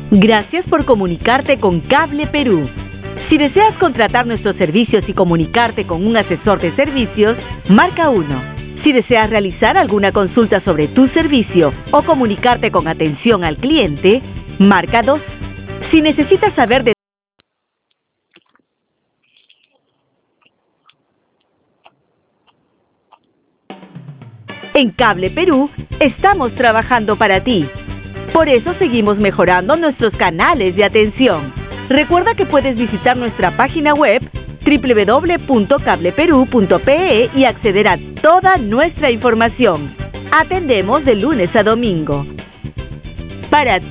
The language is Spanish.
Gracias por comunicarte con Cable Perú. Si deseas contratar nuestros servicios y comunicarte con un asesor de servicios, marca 1. Si deseas realizar alguna consulta sobre tu servicio o comunicarte con atención al cliente, marca 2. Si necesitas saber de En Cable Perú estamos trabajando para ti. Por eso seguimos mejorando nuestros canales de atención. Recuerda que puedes visitar nuestra página web www.cableperu.pe y acceder a toda nuestra información. Atendemos de lunes a domingo. Para